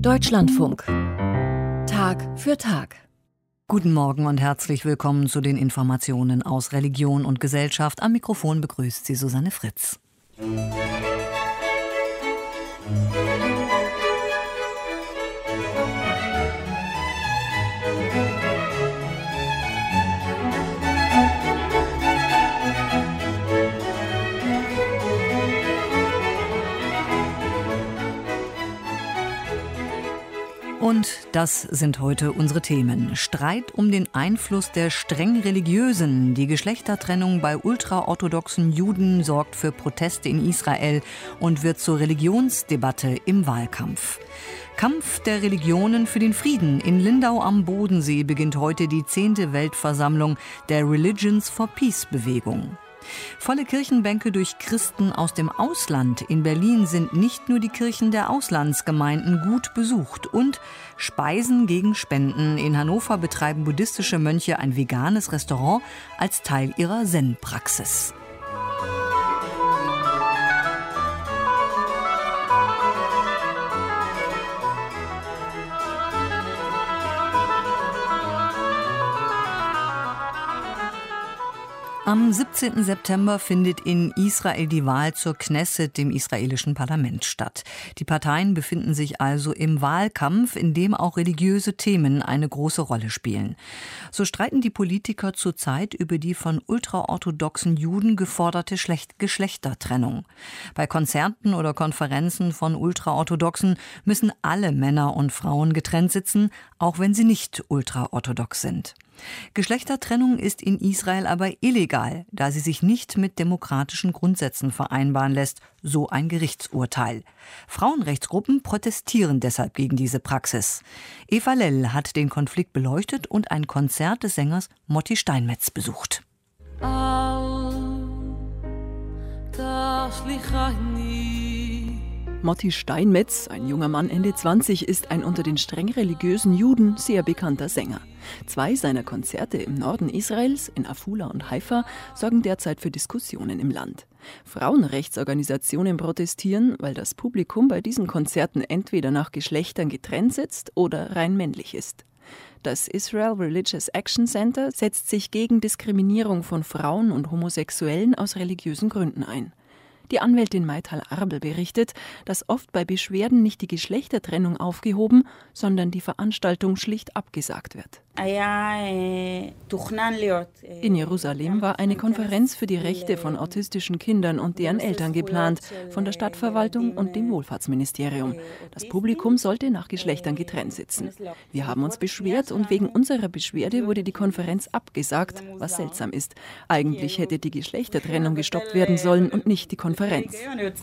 Deutschlandfunk. Tag für Tag. Guten Morgen und herzlich willkommen zu den Informationen aus Religion und Gesellschaft. Am Mikrofon begrüßt Sie Susanne Fritz. Und das sind heute unsere Themen. Streit um den Einfluss der streng Religiösen. Die Geschlechtertrennung bei ultraorthodoxen Juden sorgt für Proteste in Israel und wird zur Religionsdebatte im Wahlkampf. Kampf der Religionen für den Frieden. In Lindau am Bodensee beginnt heute die 10. Weltversammlung der Religions for Peace Bewegung. Volle Kirchenbänke durch Christen aus dem Ausland. In Berlin sind nicht nur die Kirchen der Auslandsgemeinden gut besucht. Und Speisen gegen Spenden. In Hannover betreiben buddhistische Mönche ein veganes Restaurant als Teil ihrer Zen-Praxis. Am 17. September findet in Israel die Wahl zur Knesset, dem israelischen Parlament, statt. Die Parteien befinden sich also im Wahlkampf, in dem auch religiöse Themen eine große Rolle spielen. So streiten die Politiker zurzeit über die von ultraorthodoxen Juden geforderte Geschlechtertrennung. Bei Konzerten oder Konferenzen von Ultraorthodoxen müssen alle Männer und Frauen getrennt sitzen, auch wenn sie nicht ultraorthodox sind. Geschlechtertrennung ist in Israel aber illegal, da sie sich nicht mit demokratischen Grundsätzen vereinbaren lässt, so ein Gerichtsurteil. Frauenrechtsgruppen protestieren deshalb gegen diese Praxis. Eva Lell hat den Konflikt beleuchtet und ein Konzert des Sängers Motti Steinmetz besucht. Motti Steinmetz, ein junger Mann Ende 20, ist ein unter den streng religiösen Juden sehr bekannter Sänger. 2 seiner Konzerte im Norden Israels, in Afula und Haifa, sorgen derzeit für Diskussionen im Land. Frauenrechtsorganisationen protestieren, weil das Publikum bei diesen Konzerten entweder nach Geschlechtern getrennt sitzt oder rein männlich ist. Das Israel Religious Action Center setzt sich gegen Diskriminierung von Frauen und Homosexuellen aus religiösen Gründen ein. Die Anwältin Maital Arbel berichtet, dass oft bei Beschwerden nicht die Geschlechtertrennung aufgehoben, sondern die Veranstaltung schlicht abgesagt wird. In Jerusalem war eine Konferenz für die Rechte von autistischen Kindern und deren Eltern geplant, von der Stadtverwaltung und dem Wohlfahrtsministerium. Das Publikum sollte nach Geschlechtern getrennt sitzen. Wir haben uns beschwert und wegen unserer Beschwerde wurde die Konferenz abgesagt, was seltsam ist. Eigentlich hätte die Geschlechtertrennung gestoppt werden sollen und nicht die Konferenz.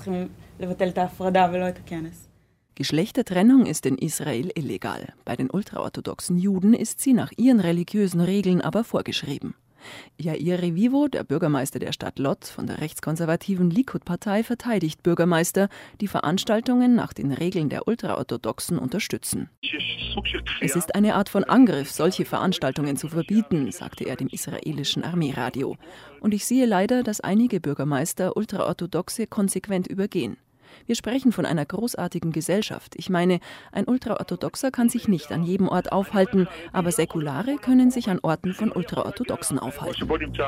Geschlechtertrennung ist in Israel illegal. Bei den ultraorthodoxen Juden ist sie nach ihren religiösen Regeln aber vorgeschrieben. Yair Revivo, der Bürgermeister der Stadt Lod von der rechtskonservativen Likud-Partei, verteidigt Bürgermeister, die Veranstaltungen nach den Regeln der Ultraorthodoxen unterstützen. Es ist eine Art von Angriff, solche Veranstaltungen zu verbieten, sagte er dem israelischen Armeeradio. Und ich sehe leider, dass einige Bürgermeister Ultraorthodoxe konsequent übergehen. Wir sprechen von einer großartigen Gesellschaft. Ich meine, ein Ultraorthodoxer kann sich nicht an jedem Ort aufhalten, aber Säkulare können sich an Orten von Ultraorthodoxen aufhalten.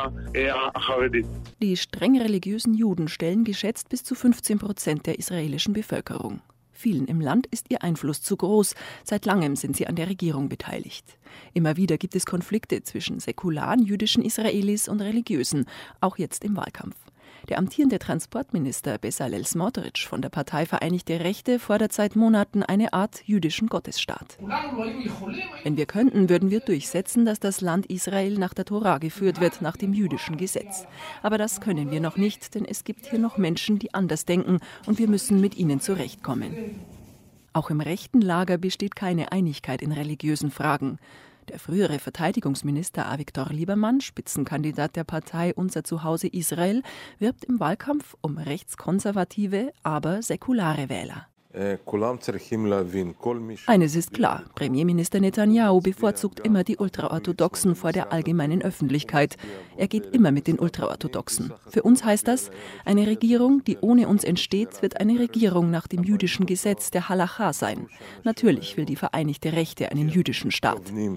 Die streng religiösen Juden stellen geschätzt bis zu 15% der israelischen Bevölkerung. Vielen im Land ist ihr Einfluss zu groß. Seit langem sind sie an der Regierung beteiligt. Immer wieder gibt es Konflikte zwischen säkularen jüdischen Israelis und Religiösen, auch jetzt im Wahlkampf. Der amtierende Transportminister Bezalel Smotrich von der Partei Vereinigte Rechte fordert seit Monaten eine Art jüdischen Gottesstaat. Wenn wir könnten, würden wir durchsetzen, dass das Land Israel nach der Tora geführt wird, nach dem jüdischen Gesetz. Aber das können wir noch nicht, denn es gibt hier noch Menschen, die anders denken und wir müssen mit ihnen zurechtkommen. Auch im rechten Lager besteht keine Einigkeit in religiösen Fragen. Der frühere Verteidigungsminister Avigdor Lieberman, Spitzenkandidat der Partei Unser Zuhause Israel, wirbt im Wahlkampf um rechtskonservative, aber säkulare Wähler. Eines ist klar, Premierminister Netanyahu bevorzugt immer die Ultraorthodoxen vor der allgemeinen Öffentlichkeit. Er geht immer mit den Ultraorthodoxen. Für uns heißt das, eine Regierung, die ohne uns entsteht, wird eine Regierung nach dem jüdischen Gesetz der Halacha sein. Natürlich will die Vereinigte Rechte einen jüdischen Staat.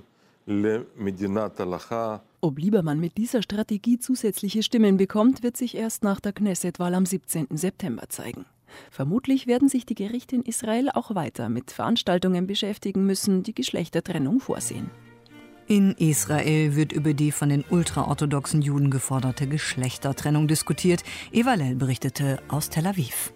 Ob Lieberman mit dieser Strategie zusätzliche Stimmen bekommt, wird sich erst nach der Knesset-Wahl am 17. September zeigen. Vermutlich werden sich die Gerichte in Israel auch weiter mit Veranstaltungen beschäftigen müssen, die Geschlechtertrennung vorsehen. In Israel wird über die von den ultraorthodoxen Juden geforderte Geschlechtertrennung diskutiert. Eva Lell berichtete aus Tel Aviv.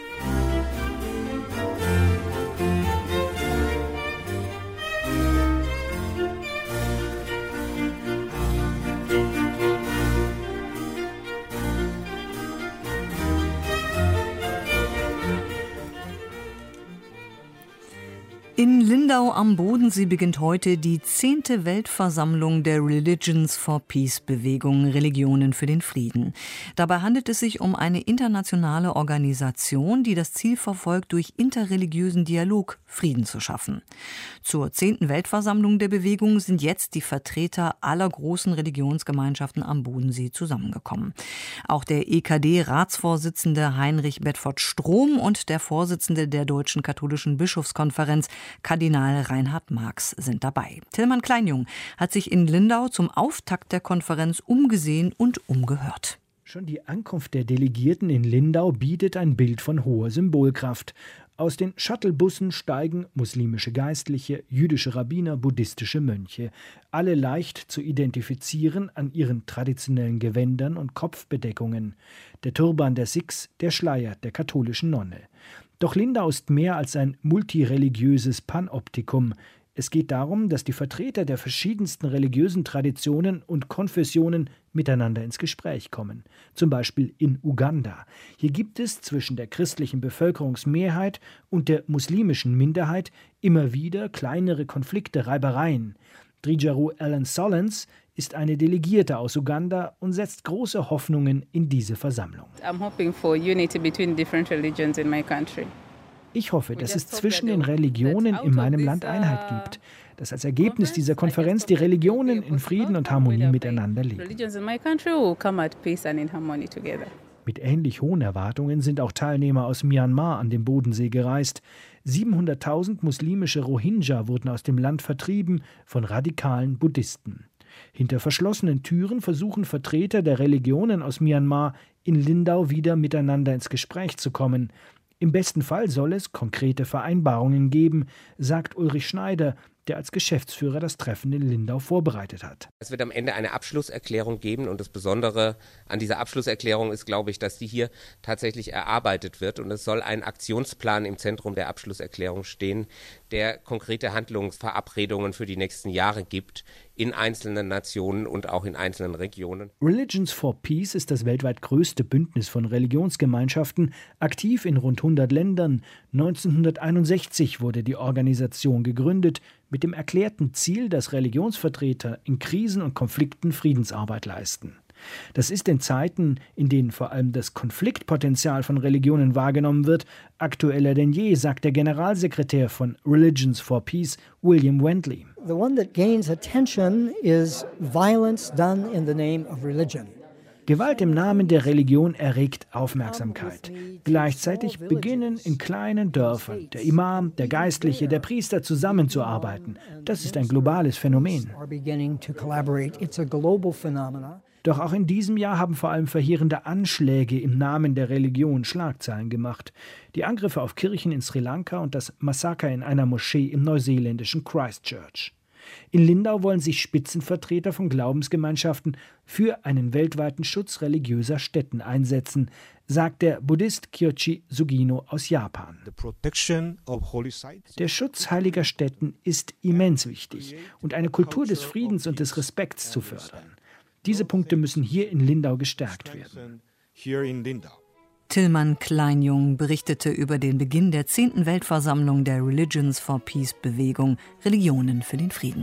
In Lindau am Bodensee beginnt heute die 10. Weltversammlung der Religions for Peace-Bewegung Religionen für den Frieden. Dabei handelt es sich um eine internationale Organisation, die das Ziel verfolgt, durch interreligiösen Dialog Frieden zu schaffen. Zur 10. Weltversammlung der Bewegung sind jetzt die Vertreter aller großen Religionsgemeinschaften am Bodensee zusammengekommen. Auch der EKD-Ratsvorsitzende Heinrich Bedford-Strom und der Vorsitzende der Deutschen Katholischen Bischofskonferenz Kardinal Reinhard Marx sind dabei. Tilman Kleinjung hat sich in Lindau zum Auftakt der Konferenz umgesehen und umgehört. Schon die Ankunft der Delegierten in Lindau bietet ein Bild von hoher Symbolkraft. Aus den Shuttlebussen steigen muslimische Geistliche, jüdische Rabbiner, buddhistische Mönche. Alle leicht zu identifizieren an ihren traditionellen Gewändern und Kopfbedeckungen. Der Turban der Sikhs, der Schleier der katholischen Nonne. Doch Lindau ist mehr als ein multireligiöses Panoptikum. Es geht darum, dass die Vertreter der verschiedensten religiösen Traditionen und Konfessionen miteinander ins Gespräch kommen. Zum Beispiel in Uganda. Hier gibt es zwischen der christlichen Bevölkerungsmehrheit und der muslimischen Minderheit immer wieder kleinere Konflikte, Reibereien. Drijaru Allen Solens ist eine Delegierte aus Uganda und setzt große Hoffnungen in diese Versammlung. Ich hoffe, dass es zwischen den Religionen in meinem Land Einheit gibt, dass als Ergebnis dieser Konferenz die Religionen in Frieden und Harmonie miteinander leben. Mit ähnlich hohen Erwartungen sind auch Teilnehmer aus Myanmar an den Bodensee gereist. 700.000 muslimische Rohingya wurden aus dem Land vertrieben von radikalen Buddhisten. Hinter verschlossenen Türen versuchen Vertreter der Religionen aus Myanmar in Lindau wieder miteinander ins Gespräch zu kommen. Im besten Fall soll es konkrete Vereinbarungen geben, sagt Ulrich Schneider, der als Geschäftsführer das Treffen in Lindau vorbereitet hat. Es wird am Ende eine Abschlusserklärung geben und das Besondere an dieser Abschlusserklärung ist, glaube ich, dass die hier tatsächlich erarbeitet wird und es soll ein Aktionsplan im Zentrum der Abschlusserklärung stehen, der konkrete Handlungsverabredungen für die nächsten Jahre gibt in einzelnen Nationen und auch in einzelnen Regionen. Religions for Peace ist das weltweit größte Bündnis von Religionsgemeinschaften, aktiv in rund 100 Ländern. 1961 wurde die Organisation gegründet, mit dem erklärten Ziel, dass Religionsvertreter in Krisen und Konflikten Friedensarbeit leisten. Das ist in Zeiten, in denen vor allem das Konfliktpotenzial von Religionen wahrgenommen wird, aktueller denn je, sagt der Generalsekretär von Religions for Peace, William Wendley. The one that gains attention is violence done in the name of religion. Gewalt im Namen der Religion erregt Aufmerksamkeit. Gleichzeitig beginnen in kleinen Dörfern der Imam, der Geistliche, der Priester zusammenzuarbeiten. Das ist ein globales Phänomen. Doch auch in diesem Jahr haben vor allem verheerende Anschläge im Namen der Religion Schlagzeilen gemacht. Die Angriffe auf Kirchen in Sri Lanka und das Massaker in einer Moschee im neuseeländischen Christchurch. In Lindau wollen sich Spitzenvertreter von Glaubensgemeinschaften für einen weltweiten Schutz religiöser Stätten einsetzen, sagt der Buddhist Kyoichi Sugino aus Japan. Der Schutz heiliger Stätten ist immens wichtig und eine Kultur des Friedens und des Respekts zu fördern. Diese Punkte müssen hier in Lindau gestärkt werden. Tilman Kleinjung berichtete über den Beginn der 10. Weltversammlung der Religions for Peace Bewegung Religionen für den Frieden.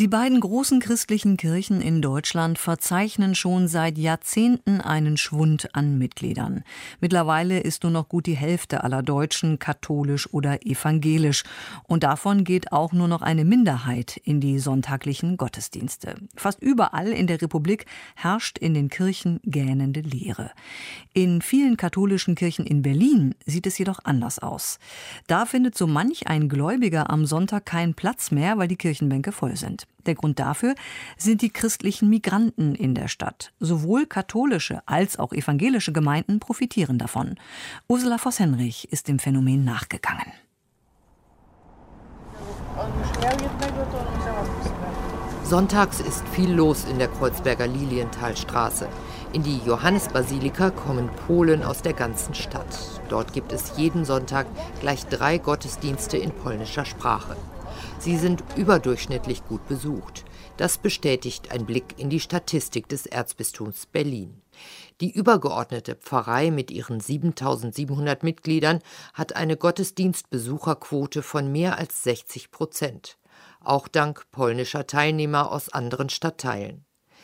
Die beiden großen christlichen Kirchen in Deutschland verzeichnen schon seit Jahrzehnten einen Schwund an Mitgliedern. Mittlerweile ist nur noch gut die Hälfte aller Deutschen katholisch oder evangelisch. Und davon geht auch nur noch eine Minderheit in die sonntaglichen Gottesdienste. Fast überall in der Republik herrscht in den Kirchen gähnende Leere. In vielen katholischen Kirchen in Berlin sieht es jedoch anders aus. Da findet so manch ein Gläubiger am Sonntag keinen Platz mehr, weil die Kirchenbänke voll sind. Der Grund dafür sind die christlichen Migranten in der Stadt. Sowohl katholische als auch evangelische Gemeinden profitieren davon. Ursula Voss-Henrich ist dem Phänomen nachgegangen. Sonntags ist viel los in der Kreuzberger Lilienthalstraße. In die Johannesbasilika kommen Polen aus der ganzen Stadt. Dort gibt es jeden Sonntag gleich 3 Gottesdienste in polnischer Sprache. Sie sind überdurchschnittlich gut besucht. Das bestätigt ein Blick in die Statistik des Erzbistums Berlin. Die übergeordnete Pfarrei mit ihren 7.700 Mitgliedern hat eine Gottesdienstbesucherquote von mehr als 60%. Auch dank polnischer Teilnehmer aus anderen Stadtteilen.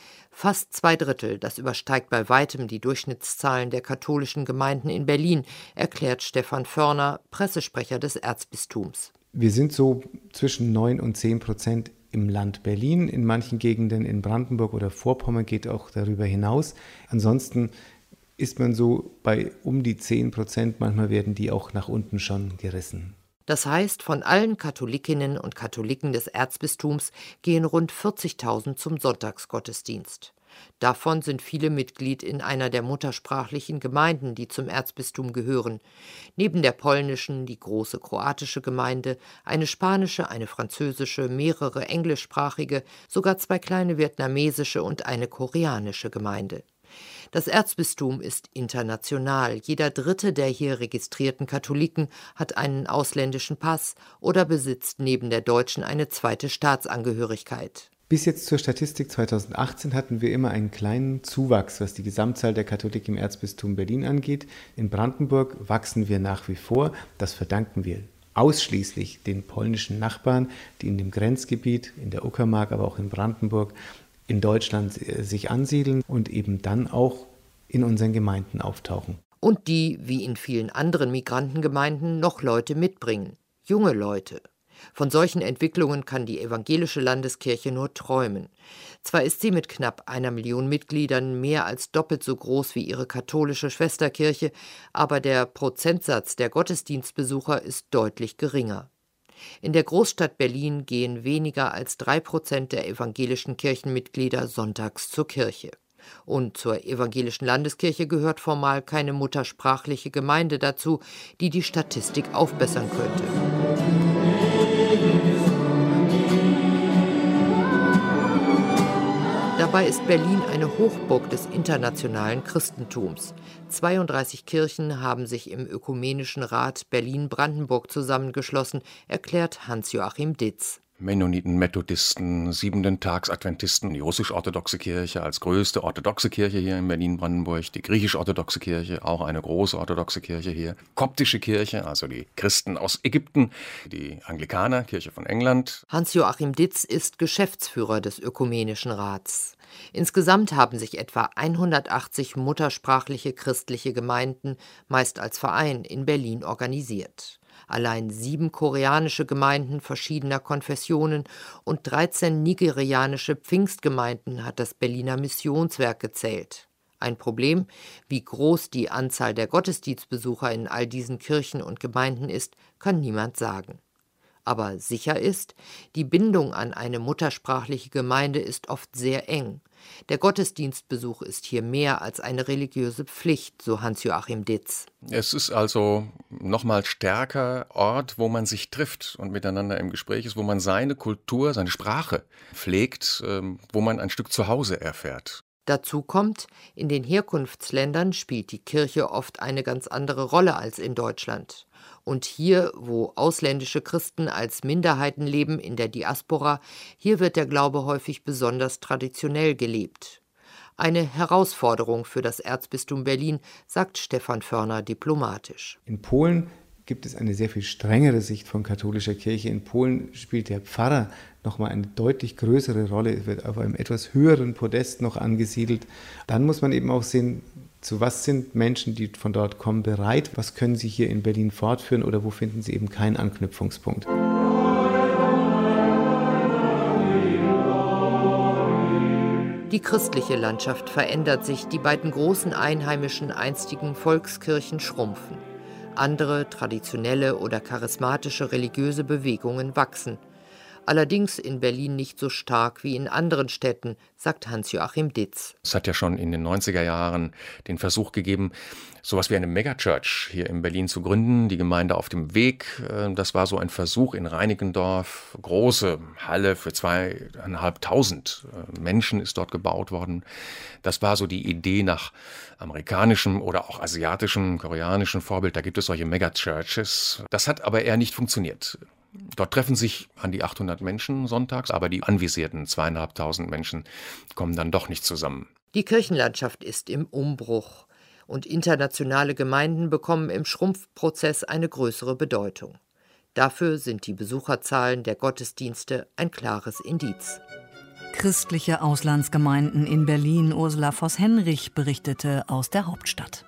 Fast 2/3, das übersteigt bei weitem die Durchschnittszahlen der katholischen Gemeinden in Berlin, erklärt Stefan Förner, Pressesprecher des Erzbistums. Wir sind so zwischen 9 und 10% im Land Berlin. In manchen Gegenden in Brandenburg oder Vorpommern geht auch darüber hinaus. Ansonsten ist man so bei um die 10%. Manchmal werden die auch nach unten schon gerissen. Das heißt, von allen Katholikinnen und Katholiken des Erzbistums gehen rund 40.000 zum Sonntagsgottesdienst. Davon sind viele Mitglied in einer der muttersprachlichen Gemeinden, die zum Erzbistum gehören. Neben der polnischen die große kroatische Gemeinde, eine spanische, eine französische, mehrere englischsprachige, sogar 2 kleine vietnamesische und eine koreanische Gemeinde. Das Erzbistum ist international. Jeder 3. der hier registrierten Katholiken hat einen ausländischen Pass oder besitzt neben der deutschen eine 2. Staatsangehörigkeit. Bis jetzt zur Statistik 2018 hatten wir immer einen kleinen Zuwachs, was die Gesamtzahl der Katholiken im Erzbistum Berlin angeht. In Brandenburg wachsen wir nach wie vor. Das verdanken wir ausschließlich den polnischen Nachbarn, die in dem Grenzgebiet, in der Uckermark, aber auch in Brandenburg, in Deutschland sich ansiedeln und eben dann auch in unseren Gemeinden auftauchen. Und die, wie in vielen anderen Migrantengemeinden, noch Leute mitbringen. Junge Leute. Von solchen Entwicklungen kann die evangelische Landeskirche nur träumen. Zwar ist sie mit knapp 1 Million Mitgliedern mehr als doppelt so groß wie ihre katholische Schwesterkirche, aber der Prozentsatz der Gottesdienstbesucher ist deutlich geringer. In der Großstadt Berlin gehen weniger als 3% der evangelischen Kirchenmitglieder sonntags zur Kirche. Und zur evangelischen Landeskirche gehört formal keine muttersprachliche Gemeinde dazu, die die Statistik aufbessern könnte. Dabei ist Berlin eine Hochburg des internationalen Christentums. 32 Kirchen haben sich im Ökumenischen Rat Berlin-Brandenburg zusammengeschlossen, erklärt Hans-Joachim Ditz. Mennoniten, Methodisten, Siebenten-Tags-Adventisten, die russisch-orthodoxe Kirche als größte orthodoxe Kirche hier in Berlin-Brandenburg, die griechisch-orthodoxe Kirche, auch eine große orthodoxe Kirche hier, koptische Kirche, also die Christen aus Ägypten, die Anglikaner, Kirche von England. Hans-Joachim Ditz ist Geschäftsführer des Ökumenischen Rats. Insgesamt haben sich etwa 180 muttersprachliche christliche Gemeinden, meist als Verein, in Berlin organisiert. Allein 7 koreanische Gemeinden verschiedener Konfessionen und 13 nigerianische Pfingstgemeinden hat das Berliner Missionswerk gezählt. Ein Problem, wie groß die Anzahl der Gottesdienstbesucher in all diesen Kirchen und Gemeinden ist, kann niemand sagen. Aber sicher ist, die Bindung an eine muttersprachliche Gemeinde ist oft sehr eng. Der Gottesdienstbesuch ist hier mehr als eine religiöse Pflicht, so Hans-Joachim Ditz. Es ist also nochmal stärker Ort, wo man sich trifft und miteinander im Gespräch ist, wo man seine Kultur, seine Sprache pflegt, wo man ein Stück Zuhause erfährt. Dazu kommt, in den Herkunftsländern spielt die Kirche oft eine ganz andere Rolle als in Deutschland. Und hier, wo ausländische Christen als Minderheiten leben in der Diaspora, hier wird der Glaube häufig besonders traditionell gelebt. Eine Herausforderung für das Erzbistum Berlin, sagt Stefan Förner diplomatisch. In Polen gibt es eine sehr viel strengere Sicht von katholischer Kirche. In Polen spielt der Pfarrer nochmal eine deutlich größere Rolle, wird auf einem etwas höheren Podest noch angesiedelt. Dann muss man eben auch sehen, zu was sind Menschen, die von dort kommen, bereit, was können sie hier in Berlin fortführen oder wo finden sie eben keinen Anknüpfungspunkt. Die christliche Landschaft verändert sich, die beiden großen einheimischen einstigen Volkskirchen schrumpfen. Andere traditionelle oder charismatische religiöse Bewegungen wachsen. Allerdings in Berlin nicht so stark wie in anderen Städten, sagt Hans-Joachim Ditz. Es hat ja schon in den 90er Jahren den Versuch gegeben, sowas wie eine Megachurch hier in Berlin zu gründen, die Gemeinde auf dem Weg. Das war so ein Versuch in Reinickendorf. Große Halle für 2.500 Menschen ist dort gebaut worden. Das war so die Idee nach amerikanischem oder auch asiatischem, koreanischem Vorbild. Da gibt es solche Megachurches. Das hat aber eher nicht funktioniert. Dort treffen sich an die 800 Menschen sonntags, aber die anvisierten 2.500 Menschen kommen dann doch nicht zusammen. Die Kirchenlandschaft ist im Umbruch und internationale Gemeinden bekommen im Schrumpfprozess eine größere Bedeutung. Dafür sind die Besucherzahlen der Gottesdienste ein klares Indiz. Christliche Auslandsgemeinden in Berlin. Ursula Voss-Henrich berichtete aus der Hauptstadt.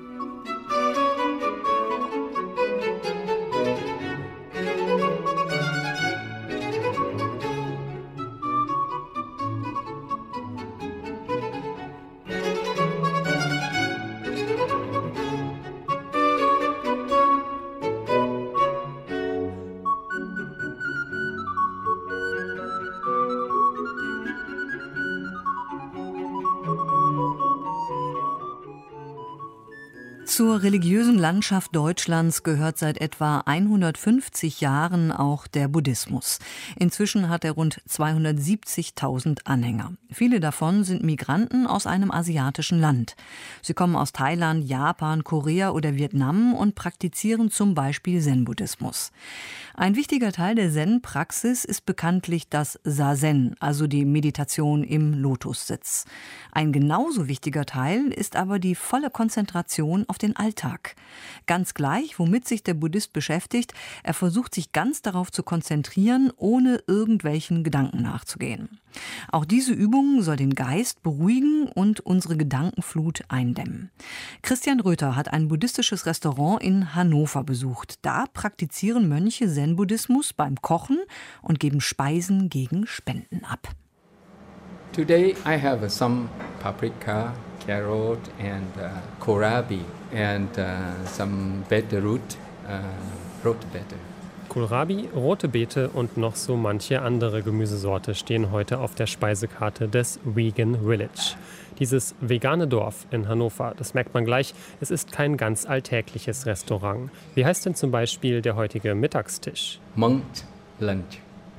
Zur religiösen Landschaft Deutschlands gehört seit etwa 150 Jahren auch der Buddhismus. Inzwischen hat er rund 270.000 Anhänger. Viele davon sind Migranten aus einem asiatischen Land. Sie kommen aus Thailand, Japan, Korea oder Vietnam und praktizieren zum Beispiel Zen-Buddhismus. Ein wichtiger Teil der Zen-Praxis ist bekanntlich das Zazen, also die Meditation im Lotussitz. Ein genauso wichtiger Teil ist aber die volle Konzentration auf den Alltag. Ganz gleich, womit sich der Buddhist beschäftigt, er versucht sich ganz darauf zu konzentrieren, ohne irgendwelchen Gedanken nachzugehen. Auch diese Übung soll den Geist beruhigen und unsere Gedankenflut eindämmen. Christian Röther hat ein buddhistisches Restaurant in Hannover besucht. Da praktizieren Mönche Zen-Buddhismus beim Kochen und geben Speisen gegen Spenden ab. Today I have some paprika, carrot and kohlrabi and some beetroot, rote Beete. Kohlrabi, rote Beete und noch so manche andere Gemüsesorte stehen heute auf der Speisekarte des Vegan Village. Dieses vegane Dorf in Hannover, das merkt man gleich, es ist kein ganz alltägliches Restaurant. Wie heißt denn zum Beispiel der heutige Mittagstisch? Monk Lunch.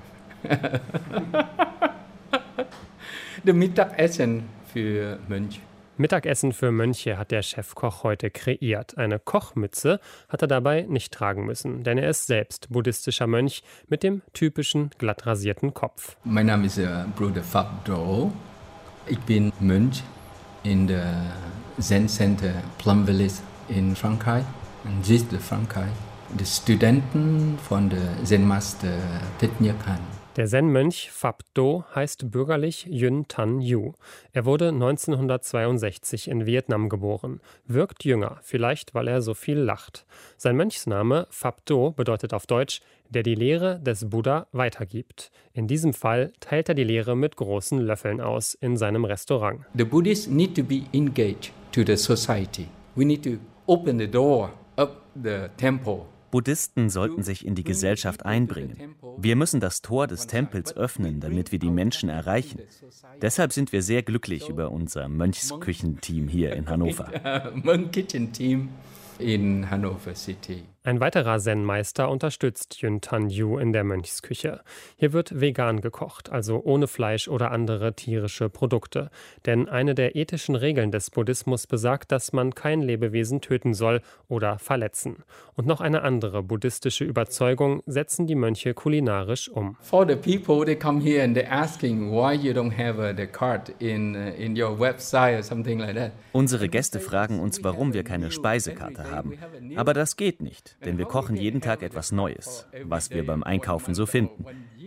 Das Mittagessen für Mönche. Mittagessen für Mönche hat der Chefkoch heute kreiert. Eine Kochmütze hat er dabei nicht tragen müssen, denn er ist selbst buddhistischer Mönch mit dem typischen glatt rasierten Kopf. Mein Name ist Bruder Phap Do. Ich bin Mönch in der Zen Center Plumvillis in Frankreich, in Gis de Frankreich. Die Studenten von der Zen Master Thich Nhat Hanh. Der Zen-Mönch Phap Do heißt bürgerlich Yun Tan Yu. Er wurde 1962 in Vietnam geboren, wirkt jünger, vielleicht weil er so viel lacht. Sein Mönchsname Phap Do bedeutet auf Deutsch, der die Lehre des Buddha weitergibt. In diesem Fall teilt er die Lehre mit großen Löffeln aus in seinem Restaurant. The Buddhists need to be engaged to the society. We need to open the door of the temple. Buddhisten sollten sich in die Gesellschaft einbringen. Wir müssen das Tor des Tempels öffnen, damit wir die Menschen erreichen. Deshalb sind wir sehr glücklich über unser Mönchsküchenteam hier in Hannover. Mönchküchenteam in Hannover City. Ein weiterer Zen-Meister unterstützt Yun Tan Yu in der Mönchsküche. Hier wird vegan gekocht, also ohne Fleisch oder andere tierische Produkte. Denn eine der ethischen Regeln des Buddhismus besagt, dass man kein Lebewesen töten soll oder verletzen. Und noch eine andere buddhistische Überzeugung setzen die Mönche kulinarisch um. For the people, they come here and they're asking why you don't have the card in your website or something like that. Unsere Gäste fragen uns, warum wir keine Speisekarte haben. Aber das geht nicht. Denn wir kochen jeden Tag etwas Neues, was wir beim Einkaufen so finden.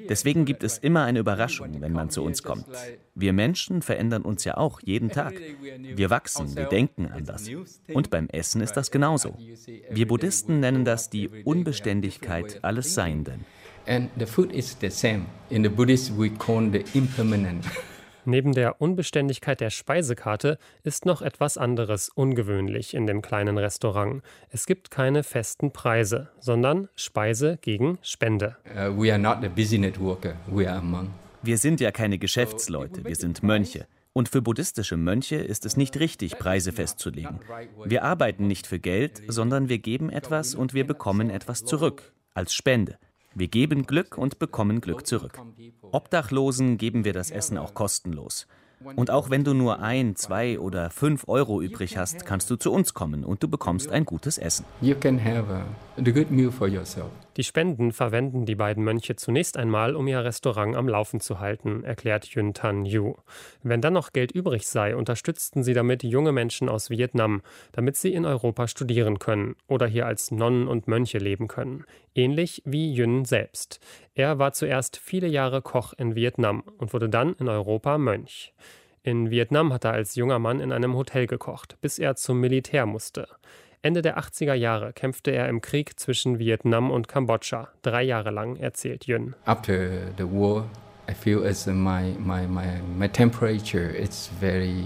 Deswegen gibt es immer eine Überraschung, wenn man zu uns kommt. Wir Menschen verändern uns ja auch jeden Tag. Wir wachsen, wir denken anders. Und beim Essen ist das genauso. Wir Buddhisten nennen das die Unbeständigkeit alles Seienden. And the food is the same. In the Buddhist we call the impermanent. Neben der Unbeständigkeit der Speisekarte ist noch etwas anderes ungewöhnlich in dem kleinen Restaurant. Es gibt keine festen Preise, sondern Speise gegen Spende. We are not the business worker, we are a monk. Wir sind ja keine Geschäftsleute, wir sind Mönche. Und für buddhistische Mönche ist es nicht richtig, Preise festzulegen. Wir arbeiten nicht für Geld, sondern wir geben etwas und wir bekommen etwas zurück, als Spende. Wir geben Glück und bekommen Glück zurück. Obdachlosen geben wir das Essen auch kostenlos. Und auch wenn du nur 1, 2 oder 5 Euro übrig hast, kannst du zu uns kommen und du bekommst ein gutes Essen. You can have a good meal for yourself. Die Spenden verwenden die beiden Mönche zunächst einmal, um ihr Restaurant am Laufen zu halten, erklärt Yun Tan Yu. Wenn dann noch Geld übrig sei, unterstützten sie damit junge Menschen aus Vietnam, damit sie in Europa studieren können oder hier als Nonnen und Mönche leben können. Ähnlich wie Yun selbst. Er war zuerst viele Jahre Koch in Vietnam und wurde dann in Europa Mönch. In Vietnam hat er als junger Mann in einem Hotel gekocht, bis er zum Militär musste. Ende der 80er Jahre kämpfte er im Krieg zwischen Vietnam und Kambodscha. 3 Jahre lang, erzählt Yun. After the war, I feel as my temperature is very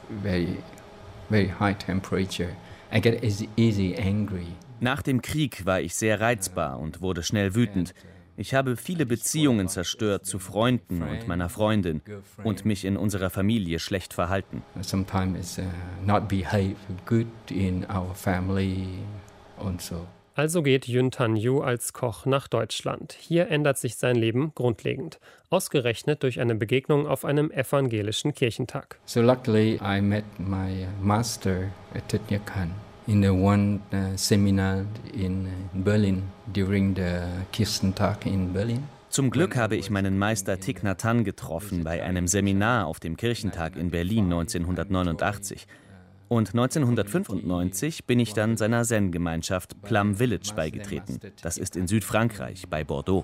high temperature. I get easy angry. Nach dem Krieg war ich sehr reizbar und wurde schnell wütend. Ich habe viele Beziehungen zerstört zu Freunden und meiner Freundin und mich in unserer Familie schlecht verhalten. Sometimes not behave good in our family and so. Also geht Yun Tan Yu als Koch nach Deutschland. Hier ändert sich sein Leben grundlegend. Ausgerechnet durch eine Begegnung auf einem evangelischen Kirchentag. So luckily I met my master at Thich Nhat Hanh in the one seminar in Berlin during the Kirchentag in Berlin. Zum Glück habe ich meinen Meister Thich Nhat Hanh getroffen bei einem Seminar auf dem Kirchentag in Berlin 1989. Und 1995 bin ich dann seiner Zen-Gemeinschaft Plum Village beigetreten. Das ist in Südfrankreich, bei Bordeaux.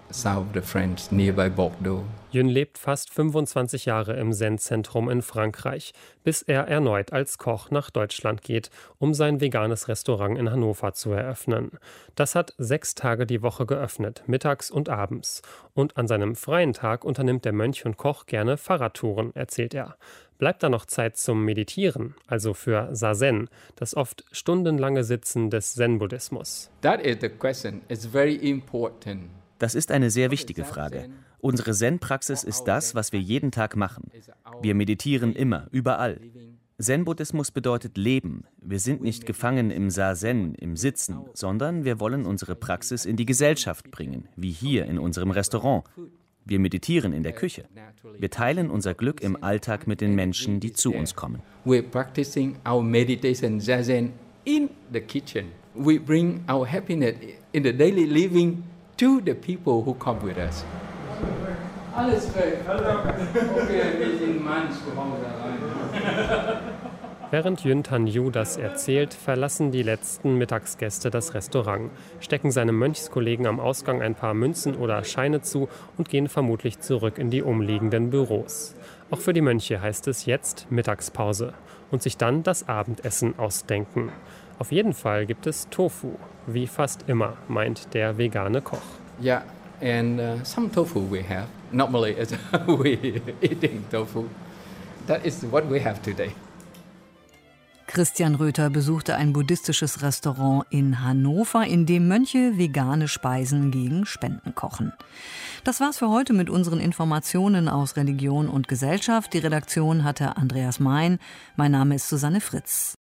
Yun lebt fast 25 Jahre im Zen-Zentrum in Frankreich, bis er erneut als Koch nach Deutschland geht, um sein veganes Restaurant in Hannover zu eröffnen. Das hat 6 Tage die Woche geöffnet, mittags und abends. Und an seinem freien Tag unternimmt der Mönch und Koch gerne Fahrradtouren, erzählt er. Bleibt da noch Zeit zum Meditieren, also für Zazen, das oft stundenlange Sitzen des Zen-Buddhismus? That is the question. It's very important. Das ist eine sehr wichtige Frage. Unsere Zen-Praxis ist das, was wir jeden Tag machen. Wir meditieren immer, überall. Zen-Buddhismus bedeutet Leben. Wir sind nicht gefangen im Zazen, im Sitzen, sondern wir wollen unsere Praxis in die Gesellschaft bringen, wie hier in unserem Restaurant. Wir meditieren in der Küche. Wir teilen unser Glück im Alltag mit den Menschen, die zu uns kommen. We're practicing our meditation zazen in the kitchen. We bring our happiness in the daily living to the people who come with us. Alles klar. Okay, wir sind Mann zu Hause allein. Während Yun Tan Yu das erzählt, verlassen die letzten Mittagsgäste das Restaurant, stecken seinem Mönchskollegen am Ausgang ein paar Münzen oder Scheine zu und gehen vermutlich zurück in die umliegenden Büros. Auch für die Mönche heißt es jetzt Mittagspause und sich dann das Abendessen ausdenken. Auf jeden Fall gibt es Tofu, wie fast immer, meint der vegane Koch. Yeah, and some tofu we have. Normally we eating tofu. That is what we have today. Christian Röther besuchte ein buddhistisches Restaurant in Hannover, in dem Mönche vegane Speisen gegen Spenden kochen. Das war's für heute mit unseren Informationen aus Religion und Gesellschaft. Die Redaktion hatte Andreas Mein. Mein Name ist Susanne Fritz.